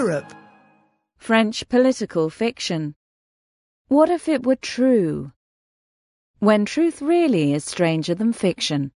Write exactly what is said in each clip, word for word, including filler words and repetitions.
Europe. French political fiction. What if it were true? When truth really is stranger than fiction.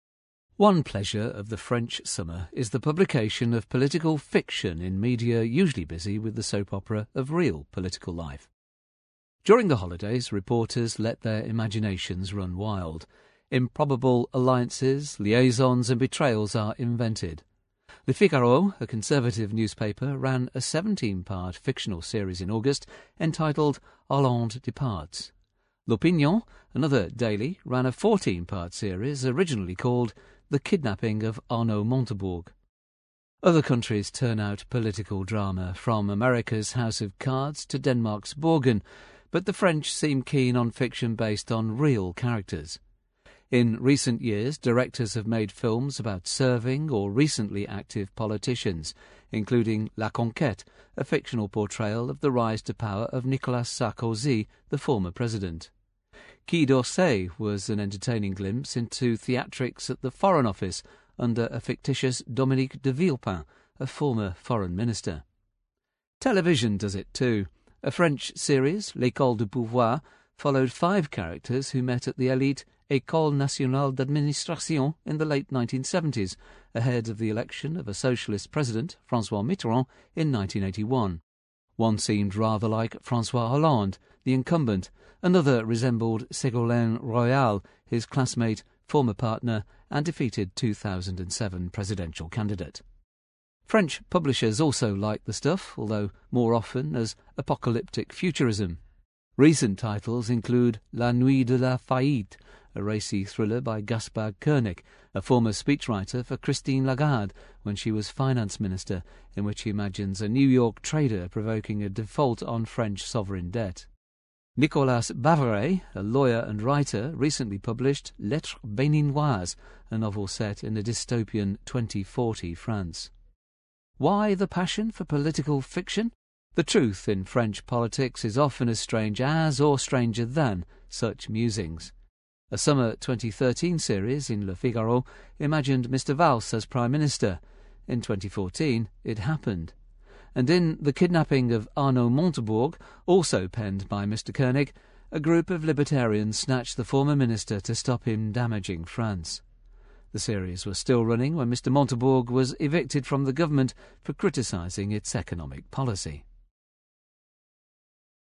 One pleasure of the French summer is the publication of political fiction in media usually busy with the soap opera of real political life. During the holidays, reporters let their imaginations run wild. Improbable alliances, liaisons and betrayals are invented. Le Figaro, a conservative newspaper, ran a seventeen-part fictional series in August entitled Hollande Departs. L'Opinion, another daily, ran a fourteen-part series originally called The Kidnapping of Arnaud Montebourg. Other countries turn out political drama, from America's House of Cards to Denmark's Borgen, but the French seem keen on fiction based on real characters. In recent years, directors have made films about serving or recently active politicians, including La Conquête, a fictional portrayal of the rise to power of Nicolas Sarkozy, the former president. Quai d'Orsay was an entertaining glimpse into theatrics at the Foreign Office under a fictitious Dominique de Villepin, a former foreign minister. Television does it too. A French series, L'École du Pouvoir, followed five characters who met at the elite École Nationale d'Administration in the late nineteen seventies, ahead of the election of a socialist president, François Mitterrand, in nineteen eighty-one. One seemed rather like François Hollande, the incumbent. Another resembled Ségolène Royal, his classmate, former partner, and defeated two thousand seven presidential candidate. French publishers also like the stuff, although more often as apocalyptic futurism. Recent titles include La Nuit de la Faillite, a racy thriller by Gaspard Koenig, a former speechwriter for Christine Lagarde when she was finance minister, in which he imagines a New York trader provoking a default on French sovereign debt. Nicolas Bavaret, a lawyer and writer, recently published Lettres Béninoises, a novel set in a dystopian twenty forty France. Why the passion for political fiction? The truth in French politics is often as strange as, or stranger than, such musings. A summer twenty thirteen series in Le Figaro imagined Mister Valls as Prime Minister. In twenty fourteen, it happened. And in The Kidnapping of Arnaud Montebourg, also penned by Mister Koenig, a group of libertarians snatched the former minister to stop him damaging France. The series was still running when Mister Montebourg was evicted from the government for criticising its economic policy.